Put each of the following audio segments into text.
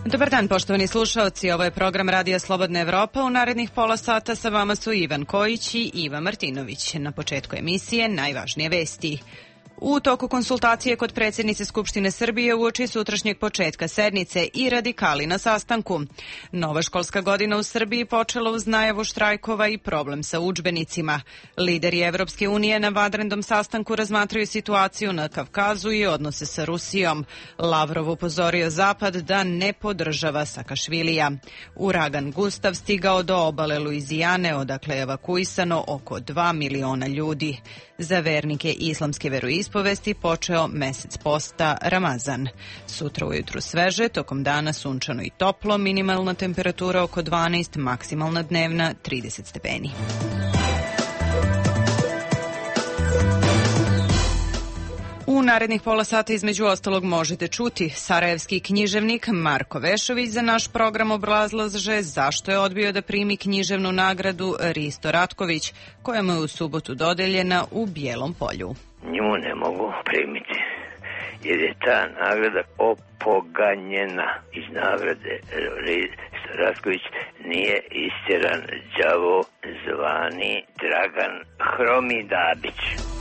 Dobar dan, poštovani slušaoci. Ovo je program Radija Slobodna Evropa. U narednih pola sata sa vama su Ivan Kojić i Iva Martinović. Na početku emisije najvažnije vesti. U toku konsultacije kod predsjednice Skupštine Srbije uoči sutrašnjeg početka sednice i radikali na sastanku. Nova školska godina u Srbiji počela uz najavu štrajkova i problem sa udžbenicima. Lideri Evropske unije na vanrednom sastanku razmatraju situaciju na Kavkazu i odnose sa Rusijom. Lavrov upozorio Zapad da ne podržava Sakašvilija. Uragan Gustav stigao do obale Luizijane, odakle je evakuisano oko 2 miliona ljudi. Za vernike islamske veroispovesti počeo mesec posta Ramazan. Sutra ujutru sveže, tokom dana sunčano i toplo, minimalna temperatura oko 12, maksimalna dnevna 30 stepeni. U narednih pola sata između ostalog možete čuti sarajevski književnik Marko Vešović za naš program obrazlaže zašto je odbio da primi književnu nagradu Risto Ratković, koja mu je u subotu dodeljena u Bijelom Polju. Nju ne mogu primiti jer je ta nagrada opoganjena. Iz nagrade Risto Ratković nije istjeran đavo zvani Dragan Hromidabić.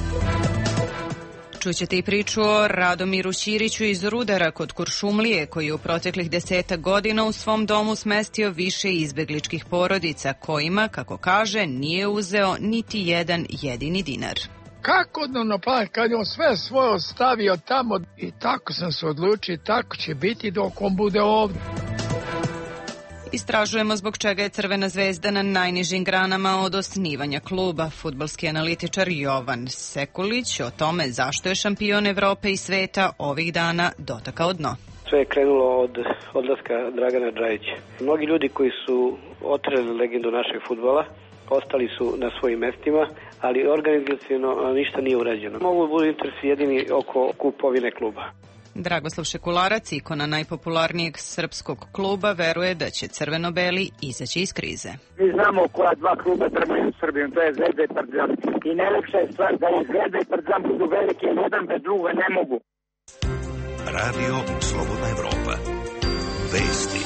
Čućete i priču o Radomiru Ćiriću iz Rudara kod Kuršumlije, koji je u proteklih 10 godina u svom domu smestio više izbegličkih porodica, kojima, kako kaže, nije uzeo niti jedan jedini dinar. Kako pa kad je on sve svoje ostavio tamo i tako sam se odlučio, tako će biti dok on bude ovdje. Istražujemo zbog čega je Crvena zvezda na najnižim granama od osnivanja kluba. Fudbalski analitičar Jovan Sekulić o tome zašto je šampion Evrope i sveta ovih dana dotakao dno. Sve je krenulo od odlaska Dragana Džajića. Mnogi ljudi koji su otreli legendu našeg fudbala ostali su na svojim mestima, ali organizaciono ništa nije urađeno. Mogu budu interesi jedini oko kupovine kluba. Dragoslav Šekularac, ikona najpopularnijeg srpskog kluba, veruje da će crveno-beli izaći iz krize. Mi znamo koja dva kluba trebaju u Srbiji, to je Zvezda i Partizan. I najlepša je stvar da i Zvezda i Partizan budu velike, jedan bez druga ne mogu. Radio Slobodna Evropa. Vesti.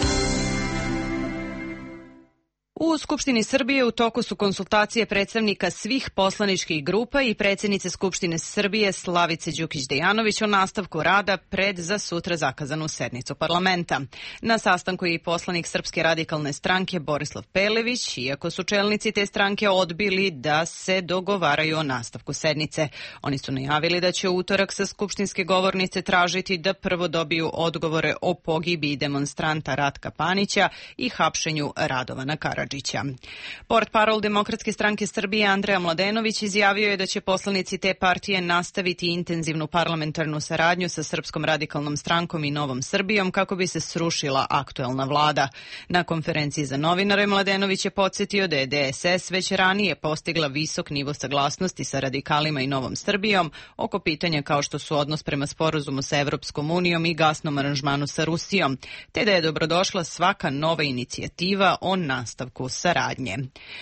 U Skupštini Srbije u toku su konsultacije predstavnika svih poslaničkih grupa i predsjednice Skupštine Srbije Slavice Đukić-Dejanović o nastavku rada pred za sutra zakazanu sednicu parlamenta. Na sastanku je i poslanik Srpske radikalne stranke Borislav Pelević, iako su čelnici te stranke odbili da se dogovaraju o nastavku sednice. Oni su najavili da će u utorak sa skupštinske govornice tražiti da prvo dobiju odgovore o pogibiji demonstranta Ratka Panića i hapšenju Radovana Karadžića. Portparol Demokratske stranke Srbije Andreja Mladenović izjavio je da će poslanici te partije nastaviti intenzivnu parlamentarnu saradnju sa Srpskom radikalnom strankom i Novom Srbijom kako bi se srušila aktuelna vlada. Na konferenciji za novinare Mladenović je podsjetio da je DSS već ranije postigla visok nivo saglasnosti sa radikalima i Novom Srbijom oko pitanja kao što su odnos prema sporazumu sa Evropskom unijom i gasnom aranžmanu sa Rusijom, te da je dobrodošla svaka nova inicijativa o nastavku saradnje.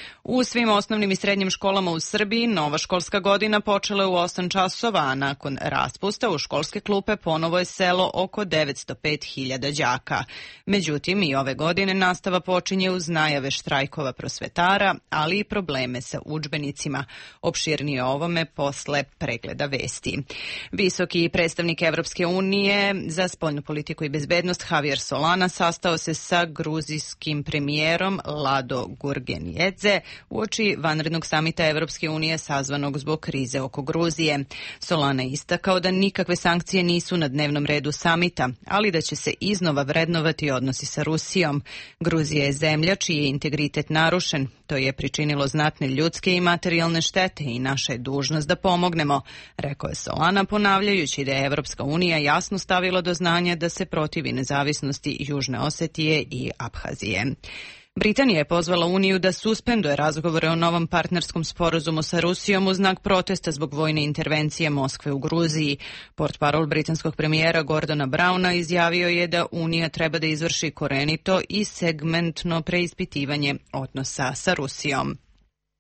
U svim osnovnim i srednjim školama u Srbiji nova školska godina počela je u 8 časova, a nakon raspusta u školske klupe ponovo je selo oko 905.000 đaka. Međutim, i ove godine nastava počinje uz najave štrajkova prosvetara, ali i probleme sa udžbenicima. Opširnije o ovome posle pregleda vesti. Visoki predstavnik Evropske unije za spoljnu politiku i bezbednost Javier Solana sastao se sa gruzijskim premijerom Lado Gurgenjedze uoči vanrednog samita Evropske unije sazvanog zbog krize oko Gruzije. Solana je istakao da nikakve sankcije nisu na dnevnom redu samita, ali da će se iznova vrednovati odnosi sa Rusijom. Gruzija je zemlja čiji je integritet narušen. To je pričinilo znatne ljudske i materijalne štete i naša je dužnost da pomognemo, rekao je Solana, ponavljajući da je Evropska unija jasno stavila do znanja da se protivi nezavisnosti Južne Osetije i Abhazije. Britanija je pozvala Uniju da suspenduje razgovore o novom partnerskom sporazumu sa Rusijom u znak protesta zbog vojne intervencije Moskve u Gruziji. Portparol britanskog premijera Gordona Browna izjavio je da Unija treba da izvrši korenito i segmentno preispitivanje odnosa sa Rusijom.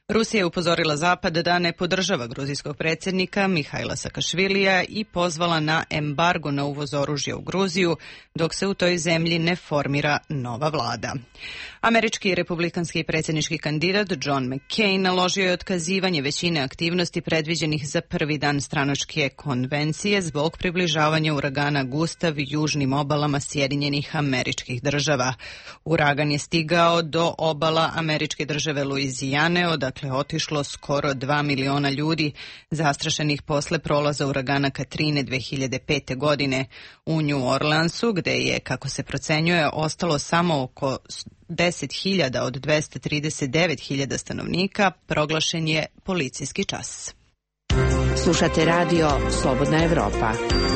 Rusija je upozorila Zapad da ne podržava gruzijskog predsjednika Mihajla Sakašvilija i pozvala na embargo na uvoz oružja u Gruziju dok se u toj zemlji ne formira nova vlada. Američki republikanski predsjednički kandidat John McCain naložio je otkazivanje većine aktivnosti predviđenih za prvi dan stranačke konvencije zbog približavanja uragana Gustav južnim obalama Sjedinjenih Američkih Država. Uragan je stigao do obala američke države Luizijane, odakle otišlo skoro 2 miliona ljudi, zastrašenih posle prolaza uragana Katrine 2005. godine. U New Orleansu, gde je, kako se procenjuje, ostalo samo oko 10.000 od 239.000 stanovnika, proglašen je policijski čas. Slušate radio Slobodna Evropa.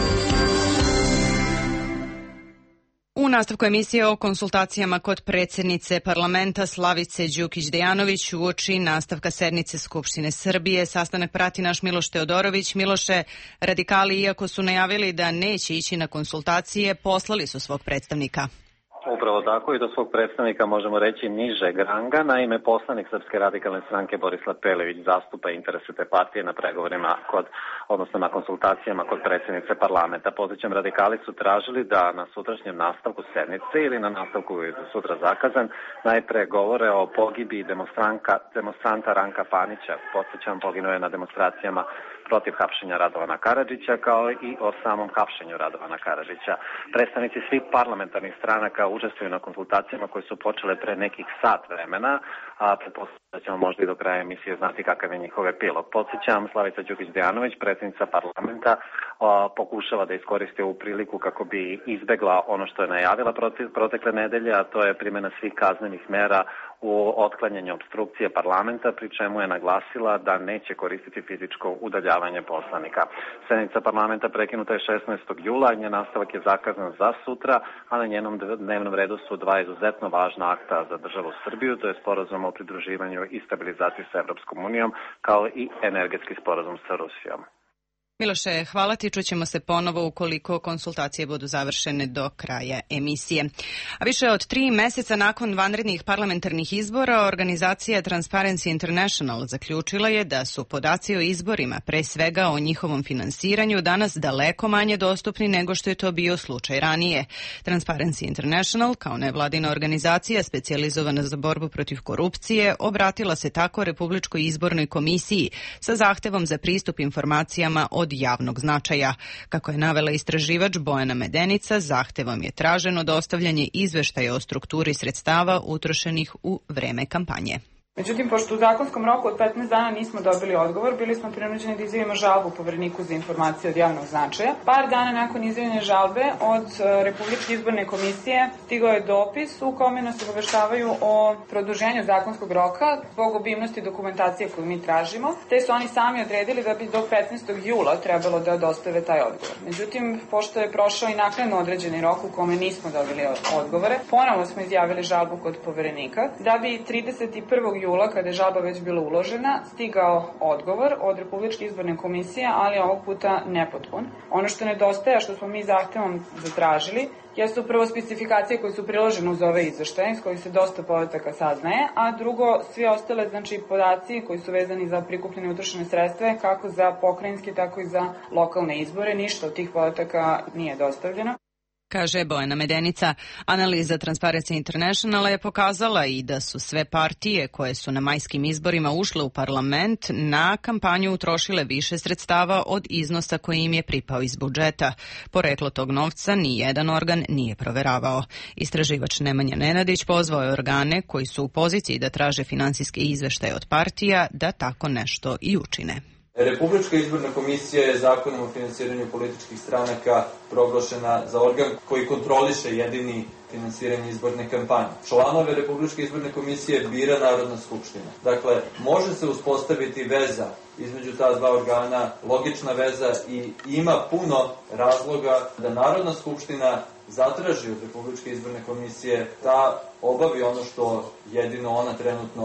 U nastavku emisije o konsultacijama kod predsjednice parlamenta Slavice Đukić-Dejanović uoči nastavka sednice Skupštine Srbije. Sastanak prati naš Miloš Teodorović. Miloše, radikali, iako su najavili da neće ići na konsultacije, poslali su svog predstavnika. Upravo tako, i do svog predstavnika možemo reći nižeg ranga. Naime, poslanik Srpske radikalne stranke Borislav Pelević zastupa interese te partije na pregovorima odnosno na konsultacijama kod predsjednice parlamenta. Podsjećam, radikali su tražili da na sutrašnjem nastavku sednice ili na nastavku koji je sutra zakazan najpre govore o pogibi demonstranta Ranka Panića. Podsjećam, poginuo je na demonstracijama protiv hapšenja Radovana Karadžića, kao i o samom hapšenju Radovana Karadžića. Predstavnici svih parlamentarnih stranaka učestvuju na konsultacijama koje su počele pre nekih sat vremena, a pretpostavljam da ćemo možda i do kraja emisije znati kakav je njihov epilog. Podsjećam, Slavica Đukić-Dejanović, predsjednica parlamenta, pokušava da iskoristi ovu priliku kako bi izbegla ono što je najavila protekle nedelje, a to je primjena svih kaznenih mera u otklanjanju opstrukcije parlamenta, pri čemu je naglasila da neće koristiti fizičko udaljavanje poslanika. Sednica parlamenta prekinuta je 16. jula, a njen nastavak je zakazan za sutra, a na njenom dnevnom redu su dva izuzetno važna akta za državu Srbiju, to je sporazum o pridruživanju i stabilizaciji sa Evropskom unijom, kao i energetski sporazum sa Rusijom. Miloše, hvala ti, čućemo se ponovo ukoliko konsultacije budu završene do kraja emisije. A više od 3 meseca nakon vanrednih parlamentarnih izbora, organizacija Transparency International zaključila je da su podaci o izborima, pre svega o njihovom finansiranju, danas daleko manje dostupni nego što je to bio slučaj ranije. Transparency International, kao nevladina organizacija specijalizovana za borbu protiv korupcije, obratila se tako Republičkoj izbornoj komisiji sa zahtevom za pristup informacijama od javnog značaja. Kako je navela istraživač Bojana Medenica, zahtevom je traženo dostavljanje izveštaja o strukturi sredstava utrošenih u vreme kampanje. Međutim, pošto u zakonskom roku od 15 dana nismo dobili odgovor, bili smo prinuđeni da izjavimo žalbu Povereniku za informacije od javnog značaja. Par dana nakon izjavljene žalbe od Republičke izborne komisije stigao je dopis u kome nas obaveštavaju o produženju zakonskog roka zbog obimnosti dokumentacije koju mi tražimo, te su oni sami odredili da bi do 15. jula trebalo da dostave taj odgovor. Međutim, pošto je prošao i naknadno određeni rok u kome nismo dobili odgovore, ponovo smo izjavili žalbu kod Poverenika, da bi 31. jula, kada je žalba već bila uložena, stigao odgovor od Republičke izborne komisije, ali ovog puta nepotpun. Ono što nedostaje, što smo mi zahtevom zatražili, jesu upravo specifikacije koje su priložene uz ove izveštaje, iz kojih se dosta podataka saznaje, a drugo, svi ostale, podaci koji su vezani za prikupljene i utrošene sredstva, kako za pokrajinske, tako i za lokalne izbore. Ništa od tih podataka nije dostavljeno. Kaže Bojana Medenica. Analiza Transparency Internationala je pokazala i da su sve partije koje su na majskim izborima ušle u parlament na kampanju utrošile više sredstava od iznosa koji im je pripao iz budžeta. Poreklo tog novca ni jedan organ nije proveravao. Istraživač Nemanja Nenadić pozvao je organe koji su u poziciji da traže finansijske izveštaje od partija da tako nešto i učine. Republička izborna komisija je zakonom o finansiranju političkih stranaka proglašena za organ koji kontroliše jedini finansiranje izborne kampanje. Članove Republičke izborne komisije bira Narodna skupština. Dakle, može se uspostaviti veza između ta dva organa, logična veza, i ima puno razloga da Narodna skupština zatraži od Republičke izborne komisije da obavi ono što jedino ona trenutno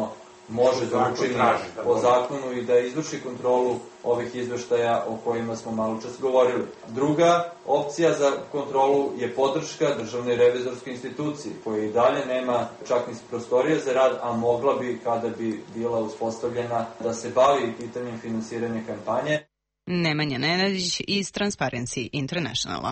može da učini po zakonu i da izvrši kontrolu ovih izveštaja o kojima smo malo čas govorili. Druga opcija za kontrolu je podrška Državnoj revizorskoj instituciji, koja i dalje nema čak ni prostorije za rad, a mogla bi, kada bi bila uspostavljena, da se bavi pitanjem finansiranja kampanje. Nemanja Nenadić iz Transparency Internationala.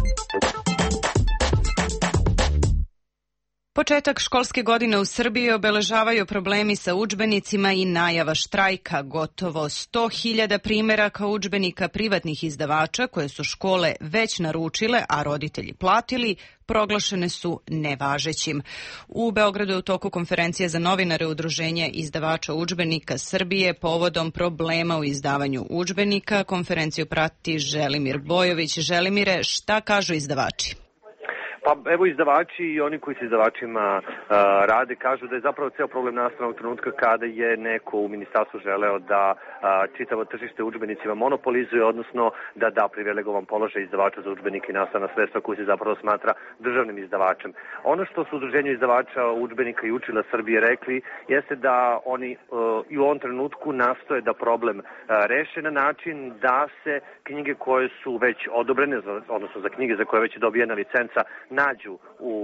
Početak školske godine u Srbiji obeležavaju problemi sa udžbenicima i najava štrajka. Gotovo 100.000 primeraka udžbenika privatnih izdavača koje su škole već naručile, a roditelji platili, proglašene su nevažećim. U Beogradu je u toku konferencije za novinare Udruženja izdavača udžbenika Srbije povodom problema u izdavanju udžbenika. Konferenciju prati Želimir Bojović. Želimire, šta kažu izdavači? Pa evo, izdavači i oni koji se izdavačima rade kažu da je zapravo ceo problem nastao u trenutku kada je neko u ministarstvu želeo da čitavo tržište udžbenicima monopolizuje, odnosno da da privilegovan položaj izdavača za udžbenike i nastavna sredstva koji se zapravo smatra državnim izdavačem. Ono što su Udruženje izdavača udžbenika i učila Srbije rekli jeste da oni i u ovom trenutku nastoje da problem reše na način da se knjige koje su već odobrene, odnosno za knjige za koje je već dobijena licenca, nađu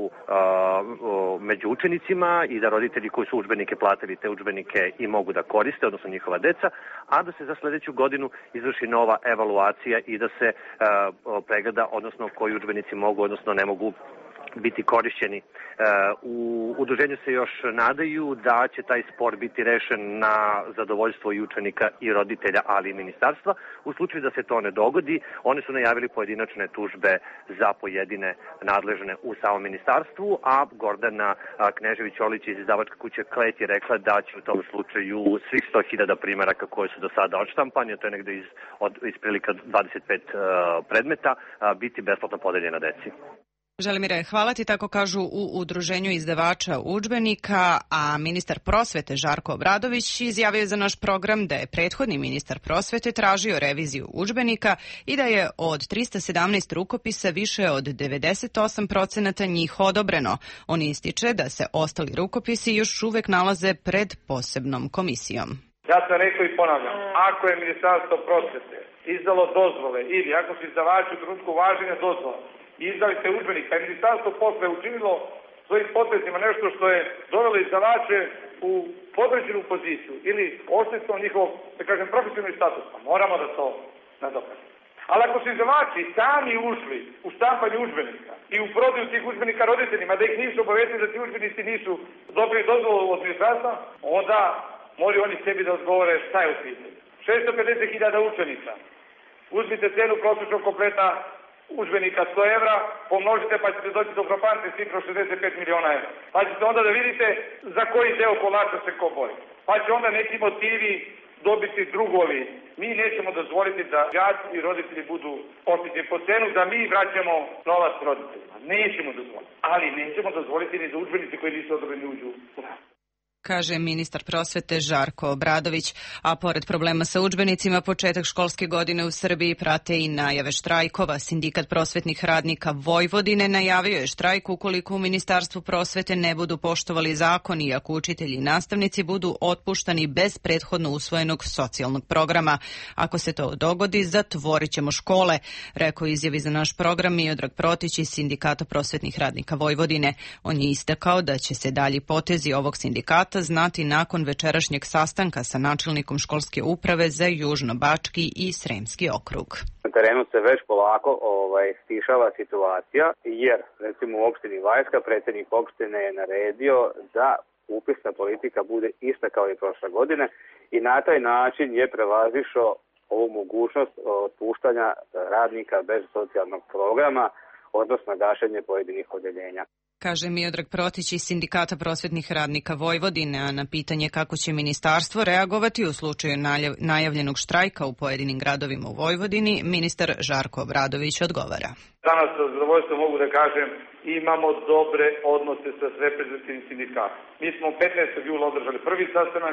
među učenicima i da roditelji koji su udžbenike platili te udžbenike i mogu da koriste, odnosno njihova deca, a da se za sledeću godinu izvrši nova evaluacija i da se pregleda, odnosno koji udžbenici mogu, odnosno ne mogu biti korišćeni. U udruženju se još nadaju da će taj spor biti rešen na zadovoljstvo i učenika i roditelja, ali i ministarstva. U slučaju da se to ne dogodi, oni su najavili pojedinačne tužbe za pojedine nadležne u samom ministarstvu, a Gordana Knežević-Olić iz izdavačke kuće Klet je rekla da će u tom slučaju svih 100.000 primeraka koje su do sada odštampani, to je negde iz prilika 25 predmeta, biti besplatno podeljena deci. Želimire, hvala ti, tako kažu u Udruženju izdavača udžbenika, a ministar prosvete Žarko Obradović izjavio za naš program da je prethodni ministar prosvete tražio reviziju udžbenika i da je od 317 rukopisa više od 98% njih odobreno. On ističe da se ostali rukopisi još uvek nalaze pred posebnom komisijom. Ja sam rekao i ponavljam, ako je ministarstvo prosvete izdalo dozvole ili ako su izdavači u trenutku važenja dozvola i izdali ste udžbenik, pa je ministarstvo posle učinilo svojim potpisima nešto što je dovelo izdavače u podređenu poziciju ili oštetilo njihov, da kažem, profesionalni status, pa moramo da to nadoknadimo. Ali ako su izdavači sami ušli u štampanje udžbenika i u prodaju tih udžbenika roditeljima, da ih nisu obavestili da ti udžbenici nisu dobili dozvolu od ministarstva, onda moraju oni sebi da odgovore šta je u pitanju. 650.000 učenika. Uzmite cenu prosječnog kompleta udžbenika 100 evra, pomnožite pa ćete doći do frapantne cifre 65 miliona evra. Pa ćete onda da vidite za koji deo kolača se ko bori. Pa će onda neki motivi dobiti drugovi. Mi nećemo dozvoliti da đaci i roditelji budu oštećeni po cenu da mi vraćamo novac roditeljima. Nećemo dozvoliti. Ali nećemo dozvoliti ni da udžbenici koji nisu odobreni uđu u nas, kaže ministar prosvete Žarko Obradović. A pored problema sa udžbenicima, početak školske godine u Srbiji prate i najave štrajkova. Sindikat prosvetnih radnika Vojvodine najavio je štrajk ukoliko u Ministarstvu prosvete ne budu poštovali zakon i ako učitelji i nastavnici budu otpuštani bez prethodno usvojenog socijalnog programa. Ako se to dogodi, zatvorit ćemo škole, rekao izjavi za naš program Miodrag Protić iz Sindikata prosvetnih radnika Vojvodine. On je istakao da će se dalji potezi ovog sindikata znati nakon večerašnjeg sastanka sa načelnikom školske uprave za Južnobački i Sremski okrug. Na terenu se već polako stišava situacija, jer recimo u opštini Vajska predsjednik opštine je naredio da upisna politika bude ista kao i prošle godine i na taj način je prevazišao ovu mogućnost otpuštanja radnika bez socijalnog programa, odnosno gašenje pojedinih odeljenja. Kaže Miodrag Protić iz Sindikata prosvetnih radnika Vojvodine, a na pitanje kako će ministarstvo reagovati u slučaju najavljenog štrajka u pojedinim gradovima u Vojvodini, ministar Žarko Obradović odgovara. Danas sa zadovoljstvom mogu da kažem, imamo dobre odnose sa reprezentativnim sindikatom. Mi smo 15. jula održali prvi sastanak,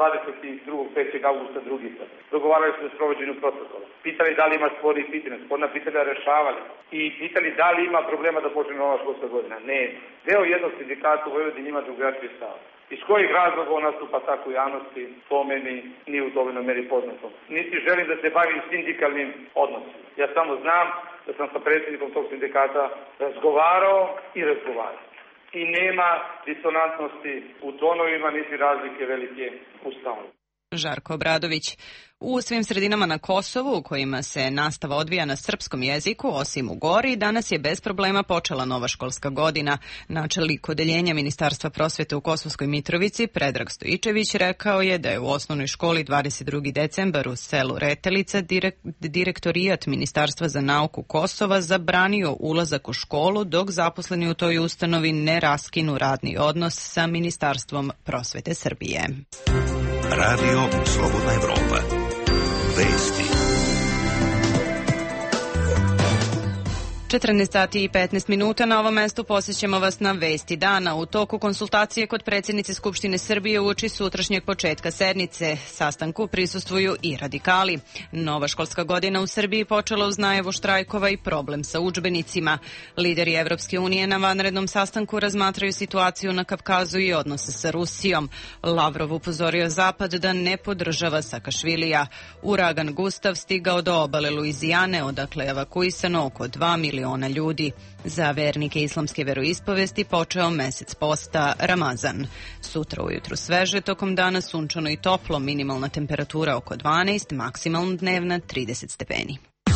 22. 5. augusta drugi sastanak. Dogovarali smo o sprovođenju protokola. Pitali da li ima spornih pitanja, sporna pitanja rešavali. I pitali da li ima problema da počne nova školska godina. Ne. Deo jednog sindikata u Vojvodini ima drugačiji stav. Iz kojih razloga on nastupa tako u javnosti, to meni nije u dovoljnoj meri poznato. Niti želim da se bavim sindikalnim odnosima. Ja samo znam da sam sa predsjednikom tog sindikata razgovarao. I nema disonantnosti u tonovima, niti razlike velike u stavu. Žarko Obradović. U svim sredinama na Kosovu u kojima se nastava odvija na srpskom jeziku, osim u Gori, danas je bez problema počela nova školska godina. Načelnik odeljenja Ministarstva prosvete u Kosovskoj Mitrovici, Predrag Stojičević, rekao je da je u osnovnoj školi 22. decembar u selu Retelica direktorijat Ministarstva za nauku Kosova zabranio ulazak u školu dok zaposleni u toj ustanovi ne raskinu radni odnos sa Ministarstvom prosvete Srbije. Radio Slobodna Evropa. Vesti. 14 sati i 15 minuta. Na ovom mestu posjećamo vas na Vesti dana. U toku konsultacije kod predsjednice Skupštine Srbije uoči sutrašnjeg početka sednice. Sastanku prisustvuju i radikali. Nova školska godina u Srbiji počela uz najavu štrajkova i problem sa udžbenicima. Lideri Evropske unije na vanrednom sastanku razmatraju situaciju na Kavkazu i odnose sa Rusijom. Lavrov upozorio Zapad da ne podržava Sakašvilija. Uragan Gustav stigao do obale Luizijane, odakle je evakuisano oko 2 miliona ljudi. Za vernike islamske veroispovesti počeo mesec posta Ramazan. Sutra ujutru sveže, tokom dana sunčano i toplo, minimalna temperatura oko 12, maksimalna dnevna 30 stepeni.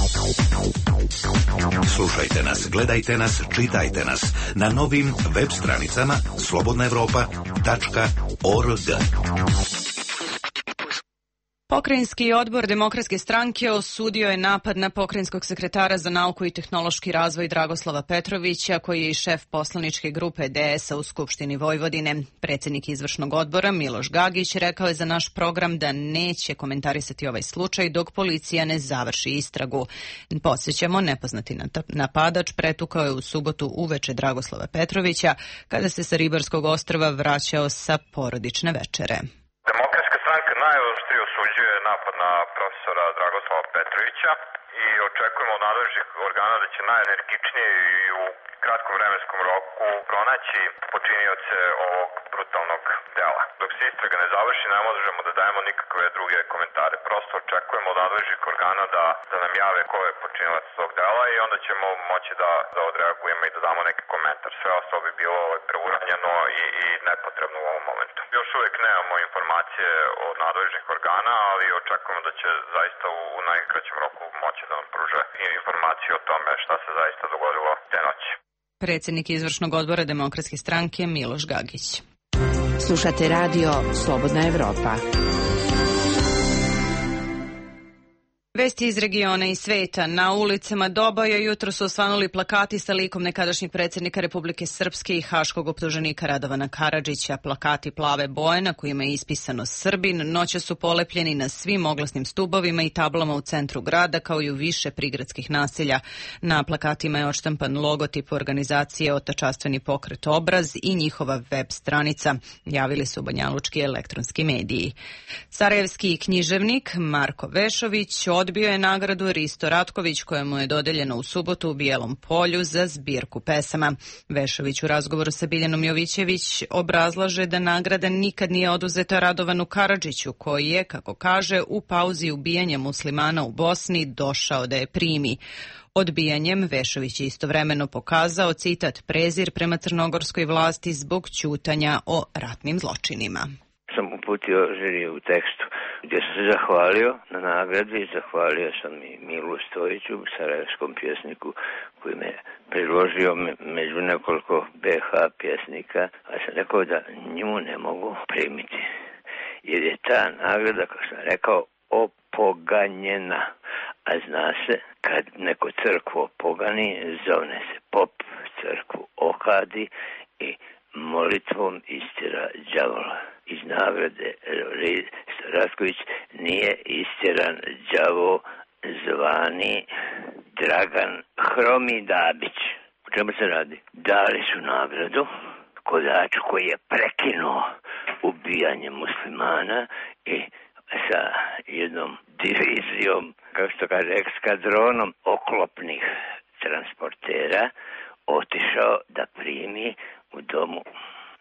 Slušajte nas, gledajte nas, čitajte nas na novim web stranicama slobodnaevropa.org. Pokrajinski odbor Demokratske stranke osudio je napad na pokrajinskog sekretara za nauku i tehnološki razvoj Dragoslava Petrovića, koji je i šef poslaničke grupe DS-a u Skupštini Vojvodine. Predsjednik izvršnog odbora Miloš Gagić rekao je za naš program da neće komentarisati ovaj slučaj dok policija ne završi istragu. Podsjećamo, nepoznati napadač pretukao je u subotu uveče Dragoslava Petrovića kada se sa Ribarskog ostrva vraćao sa porodične večere. Demokratska stranka najoštrije osuđuje napad na profesora Dragoslava Petrovića i očekujemo od nadležnih organa da će najenergičnije i u kratkom vremenskom roku pronaći počinioce ovog brutalnog dela. Dok se istraga ne završi, ne možemo da dajemo nikakve druge komentare. Prosto očekujemo od nadležnih organa da nam jave ko je počinilac tog dela i onda ćemo moći da odreagujemo i da damo neki komentar. Sve ostalo bi bilo preuranjeno i nepotrebno u ovom momentu. Još uvijek nemamo informacije od nadležnih organa, ali očekujemo da će zaista u najkraćem roku moći da nam pruže informacije o tome šta se zaista dogodilo te noći. Predsjednik izvršnog odbora Demokratske stranke Miloš Gagić. Slušate radio Slobodna Evropa. Vesti iz regiona i sveta. Na ulicama Doboja jutro su osvanuli plakati sa likom nekadašnjeg predsjednika Republike Srpske i haškog optuženika Radovana Karadžića. Plakati plave boje na kojima je ispisano Srbin noće su polepljeni na svim oglasnim stubovima i tablama u centru grada kao i u više prigradskih naselja. Na plakatima je odštampan logotip organizacije Otačastveni pokret Obraz i njihova web stranica. Javili su banjalučki elektronski mediji. Sarajevski književnik Marko Vešović odbio je nagradu Risto Ratković kojemu je dodeljeno u subotu u Bijelom Polju za zbirku pesama. Vešović u razgovoru sa Biljanom Jovićević obrazlaže da nagrada nikad nije oduzeta Radovanu Karadžiću koji je, kako kaže, u pauzi ubijanja muslimana u Bosni došao da je primi. Odbijanjem Vešović je istovremeno pokazao, citat, prezir prema crnogorskoj vlasti zbog ćutanja o ratnim zločinima. Sam uputio želje u tekstu gdje sam se zahvalio na nagradi, zahvalio sam i Milu Stojiću, sarajevskom pjesniku koji me priložio među nekoliko BH pjesnika, a sam rekao da nju ne mogu primiti. Jer je ta nagrada, kao sam rekao, opoganjena. A zna se, kad neko crkvu opogani, zovne se pop, crkvu okadi i molitvom istjera đavola. Iz nagrade Risto Ratković nije istjeran đavo zvani Dragan Hromidabić. O čemu se radi? Dali su nagradu kodaču koji je prekinuo ubijanje muslimana i sa jednom divizijom, kao što kaže, ekskadronom oklopnih transportera otišao da primi u domu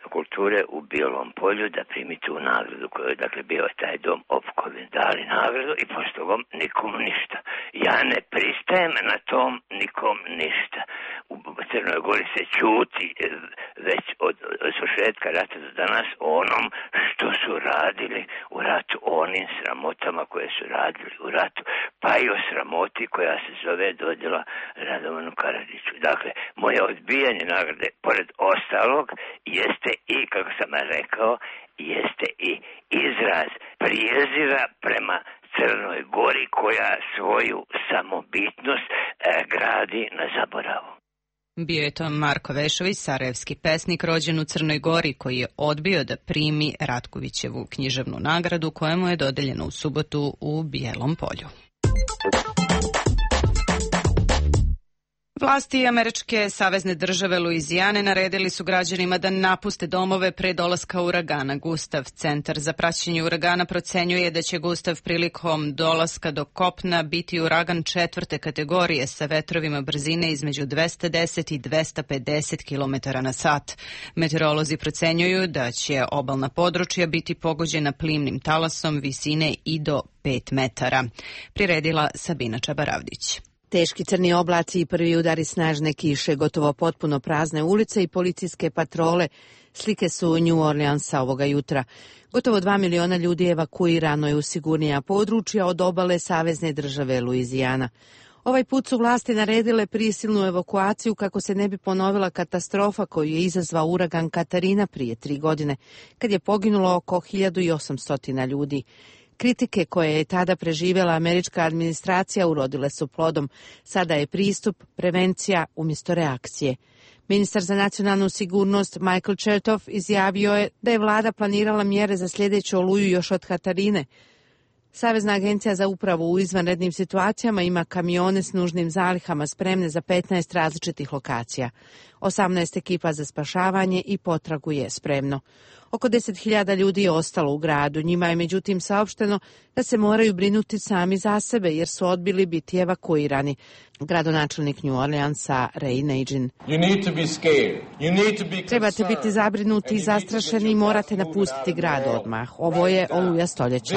kulture u Bijelom Polju da primi tu nagradu koju je dakle bio taj dom opkoljen, dali nagradu i pošto toga nikom ništa. Ja ne pristajem na tom nikom ništa. U Crnoj Gori se ćuti već od sušetka rata do danas onom što su radili u ratu, onim sramotama koje su radili u ratu, pa i o sramoti koja se zove dodjela Radovanu Karadžiću. Dakle, moje odbijanje nagrade, pored ostalog, jeste i, kako sam rekao, jeste i izraz prijezira prema Crnoj Gori koja svoju samobitnost gradi na zaboravu. Bio je to Marko Vešović, sarajevski pesnik rođen u Crnoj Gori, koji je odbio da primi Ratkovićevu književnu nagradu koja mu je dodeljena u subotu u Bijelom Polju. Vlasti američke savezne države Luizijane naredili su građanima da napuste domove pre dolaska uragana Gustav. Centar za praćenje uragana procenjuje da će Gustav prilikom dolaska do kopna biti uragan 4. kategorije sa vetrovima brzine između 210 i 250 km na sat. Meteorolozi procenjuju da će obalna područja biti pogođena plimnim talasom visine i do 5 metara. Priredila Sabina Čabaravdić. Teški crni oblaci i prvi udari snažne kiše, gotovo potpuno prazne ulice i policijske patrole. Slike su New Orleansa ovoga jutra. Gotovo 2 miliona ljudi evakuirano je u sigurnija područja od obale savezne države Luizijana. Ovaj put su vlasti naredile prisilnu evakuaciju kako se ne bi ponovila katastrofa koju je izazvao uragan Katarina prije 3 godine, kad je poginulo oko 1800 ljudi. Kritike koje je tada preživjela američka administracija urodile su plodom. Sada je pristup, prevencija umjesto reakcije. Ministar za nacionalnu sigurnost Michael Chertoff izjavio je da je vlada planirala mjere za sljedeću oluju još od Katarine. Savezna agencija za upravu u izvanrednim situacijama ima kamione s nužnim zalihama spremne za 15 različitih lokacija. 18 ekipa za spašavanje i potragu je spremno. Oko 10.000 ljudi je ostalo u gradu. Njima je međutim saopšteno da se moraju brinuti sami za sebe jer su odbili biti evakuirani. Gradonačelnik New Orleansa Ray Nagin. Trebate biti zabrinuti i zastrašeni i morate napustiti grad odmah. Ovo je oluja stoljeća.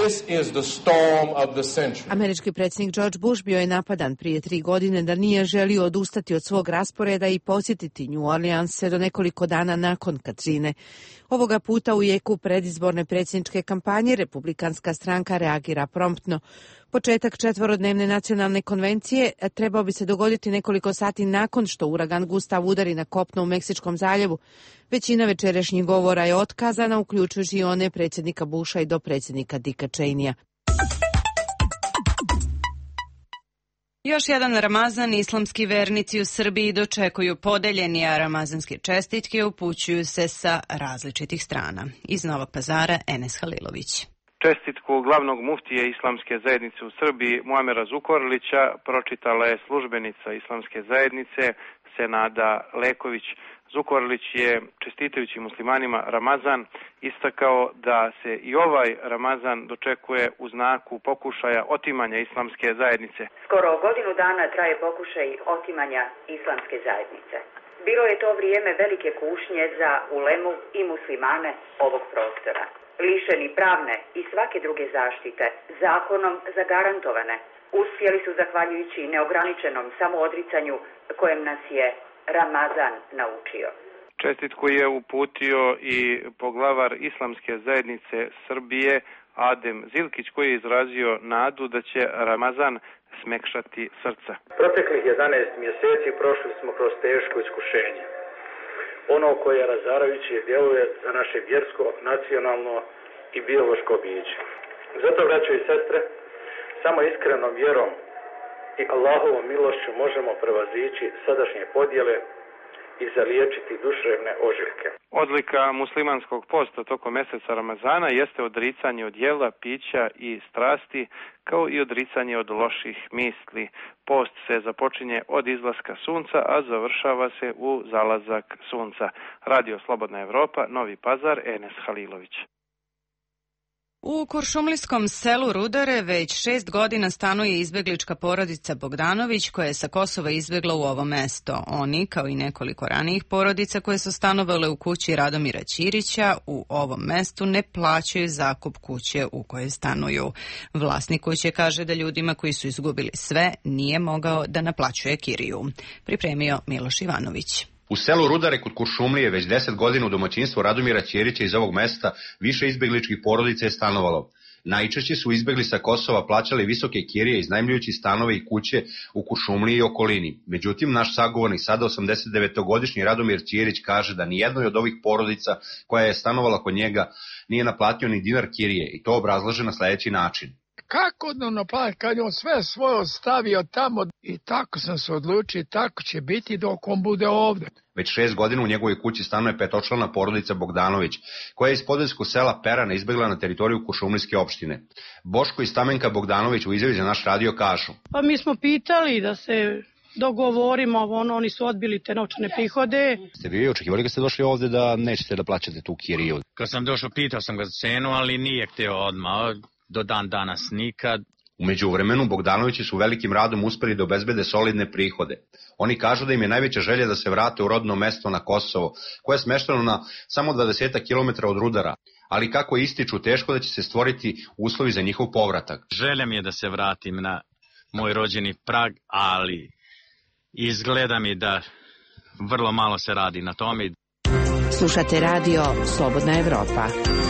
Američki predsjednik George Bush bio je napadan prije 3 godine da nije želio odustati od svog rasporeda i posjetiti New Orleans do nekoliko dana nakon Katrine. Ovoga puta u jeku predizborne predsjedničke kampanje republikanska stranka reagira promptno. Početak 4-dnevne nacionalne konvencije trebao bi se dogoditi nekoliko sati nakon što uragan Gustav udari na kopno u Meksičkom zaljevu. Većina večerašnjih govora je otkazana, uključujući i one predsjednika Busha i dopredsjednika Dicka Cheneya. Još jedan Ramazan islamski vernici u Srbiji dočekuju podeljeni, a ramazanske čestitke upućuju se sa različitih strana. Iz Novog Pazara, Enes Halilović. Čestitku glavnog muftije islamske zajednice u Srbiji Muamera Zukorlića pročitala je službenica islamske zajednice Senada Leković. Zukorlić je, čestitajući muslimanima Ramazan, istakao da se i ovaj Ramazan dočekuje u znaku pokušaja otimanja islamske zajednice. Skoro godinu dana traje pokušaj otimanja islamske zajednice. Bilo je to vrijeme velike kušnje za ulemu i muslimane ovog prostora. Lišeni pravne i svake druge zaštite, zakonom zagarantovane, uspjeli su zahvaljujući neograničenom samoodricanju kojem nas je Ramazan naučio. Čestitku je uputio i poglavar islamske zajednice Srbije Adem Zilkić, koji je izrazio nadu da će Ramazan smekšati srca. Proteklih 11 mjeseci prošli smo kroz teško iskušenje. Ono koje je razarajuće djeluje za naše vjersko, nacionalno i biološko biće. Zato, braćo i sestre, samo iskrenom vjerom i Allahovom milošću možemo prevazići sadašnje podjele i zaliječiti duševne ožiljke. Odlika muslimanskog posta tokom mjeseca Ramazana jeste odricanje od jela, pića i strasti, kao i odricanje od loših misli. Post se započinje od izlaska sunca, a završava se u zalazak sunca. Radio Slobodna Evropa, Novi Pazar, Enes Halilović. U kuršumlijskom selu Rudare već 6 godina stanuje izbeglička porodica Bogdanović koja je sa Kosova izbegla u ovo mesto. Oni, kao i nekoliko ranijih porodica koje su stanovale u kući Radomira Ćirića, u ovom mestu ne plaćaju zakup kuće u kojoj stanuju. Vlasnik kuće kaže da ljudima koji su izgubili sve nije mogao da naplaćuje kiriju. Pripremio Miloš Ivanović. U selu Rudare kod Kuršumlije već 10 godina u domaćinstvu Radomira Ćirića iz ovog mesta više izbegličkih porodica je stanovalo. Najčešće su izbegli sa Kosova plaćali visoke kirije iznajmljujući stanove i kuće u Kuršumliji i okolini. Međutim, naš sagovornik, sada 89-godišnji Radomir Ćirić, kaže da nijednoj od ovih porodica koja je stanovala kod njega nije naplatio ni dinar kirije i to obrazlaže na sledeći način. Kako da naplatiti kad je on sve svoje ostavio tamo i tako sam se odlučio, tako će biti dok on bude ovde. Već 6 godina u njegovoj kući stanuje petočlana porodica Bogdanović, koja je iz podeljskog sela Perana izbegla na teritoriju Kuršumlijske opštine. Boško i Stamenka Bogdanović u izjavi za naš radio kažu. Pa mi smo pitali da se dogovorimo, oni su odbili te novčane prihode. Ste vi očekivali kad ste došli ovde da nećete da plaćate tu kiriju? Kad sam došao, pitao sam ga za cenu, ali nije hteo odmah. Do dan danas nikad. U međuvremenu Bogdanovići su velikim radom uspeli da obezbede solidne prihode. Oni kažu da im je najveća želja da se vrate u rodno mesto na Kosovo, koje je smešteno na samo 20 km od Rudara. Ali kako ističu, teško da će se stvoriti uslovi za njihov povratak. Želja mi je da se vratim na moj rođeni Prag, ali izgleda mi da vrlo malo se radi na tome. Slušate radio Slobodna Evropa.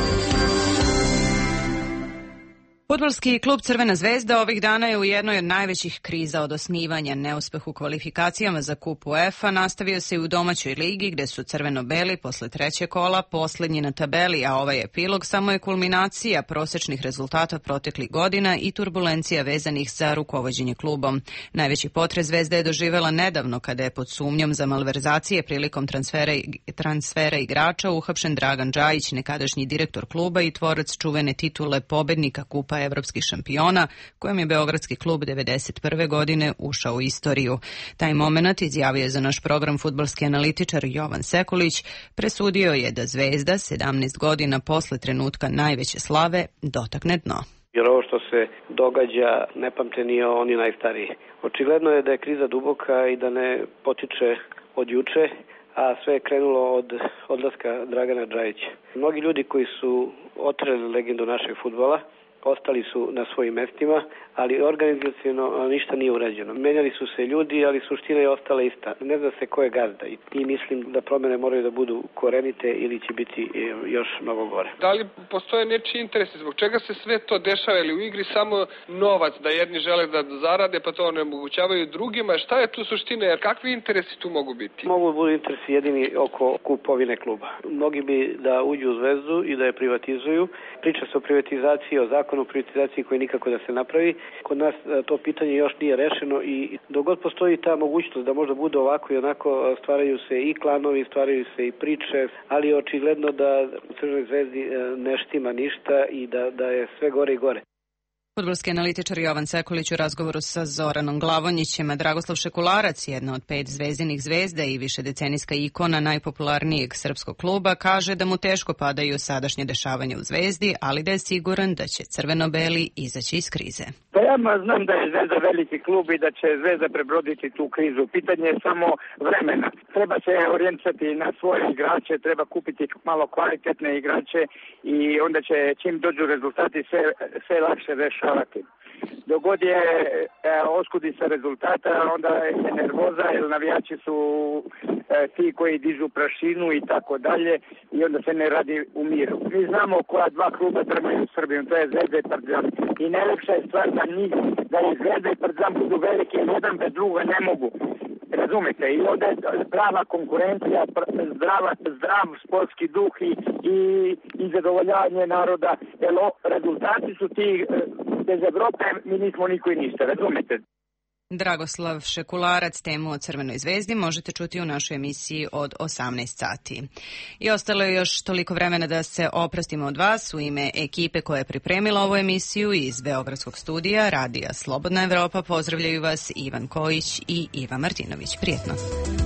Fudbalski klub Crvena zvezda ovih dana je u jednoj od najvećih kriza od osnivanja. Neuspeh u kvalifikacijama za kup UEFA nastavio se i u domaćoj ligi gde su crveno-beli posle trećeg kola poslednji na tabeli, a ovaj epilog samo je kulminacija prosečnih rezultata proteklih godina i turbulencija vezanih za rukovođenje klubom. Najveći potres Zvezda je doživela nedavno kada je pod sumnjom za malverzacije prilikom transfera igrača uhapšen Dragan Džajić, nekadašnji direktor kluba i tvorac čuvene titule pobednika kupa evropskih šampiona, kojem je beogradski klub 1991. godine ušao u istoriju. Taj moment, izjavio je za naš program fudbalski analitičar Jovan Sekulić, presudio je da Zvezda 17 godina posle trenutka najveće slave dotakne dno. Jer ovo što se događa ne pamte ni oni najstariji. Očigledno je da je kriza duboka i da ne potiče od juče, a sve je krenulo od odlaska Dragana Džajića. Mnogi ljudi koji su otreli legendu našeg fudbala ostali su na svojim mestima, ali organizaciono ništa nije urađeno. Menjali su se ljudi, ali suština je ostala ista. Ne zna se ko je gazda i mislim da promene moraju da budu korenite ili će biti još mnogo gore. Da li postoje nečiji interesi? Zbog čega se sve to dešava ili u igri samo novac da jedni žele da zarade pa to onemogućavaju drugima? Šta je tu suština? Jer kakvi interesi tu mogu biti? Mogu da budu interesi jedini oko kupovine kluba. Mnogi bi da uđu u Zvezdu i da je privatizuju. Priča se o privatizaciji, o zakonu o privatizaciji koji nikako da se napravi. Kod nas to pitanje još nije rešeno i dok god postoji ta mogućnost da možda bude ovako i onako, stvaraju se i klanovi, stvaraju se i priče, ali je očigledno da u Crvenoj zvezdi ne štima ništa i da je sve gore i gore. Fudbalski analitičar Jovan Sekulić u razgovoru sa Zoranom Glavonjićem, a Dragoslav Šekularac, jedna od 5 zvezdinih zvezda i višedecenijska ikona najpopularnijeg srpskog kluba, kaže da mu teško padaju sadašnje dešavanje u Zvezdi, ali da je siguran da će crveno-beli izaći iz krize. Pa ja znam da je Zvezda veliki klub i da će Zvezda prebroditi tu krizu. Pitanje je samo vremena. Treba se orijentisati na svoje igrače, treba kupiti malo kvalitetne igrače i onda će čim dođu rezultati sve lakše rešavati. Dogod je oskudi sa rezultata, onda je nervoza, jer navijači su ti koji dižu prašinu i tako dalje i onda se ne radi u miru. Mi znamo koja dva kluba trmaju u Srbiju, to je Zvezda i Partizan. I najlepša je stvar za njih da je Zvezda i Partizan budu velike, jedan bez druga ne mogu. Razumete, i onda je prava konkurencija, zdrav sportski duh i zadovoljavanje naroda, jer rezultati su ti bez Evrope, mi nismo niko i ništa, razumete? Dragoslav Šekularac, temu o Crvenoj zvezdi možete čuti u našoj emisiji od 18 sati. I ostalo je još toliko vremena da se oprostimo od vas. U ime ekipe koja je pripremila ovu emisiju iz Beogradskog studija Radija Slobodna Evropa pozdravljaju vas Ivan Kojić i Iva Martinović. Prijetno.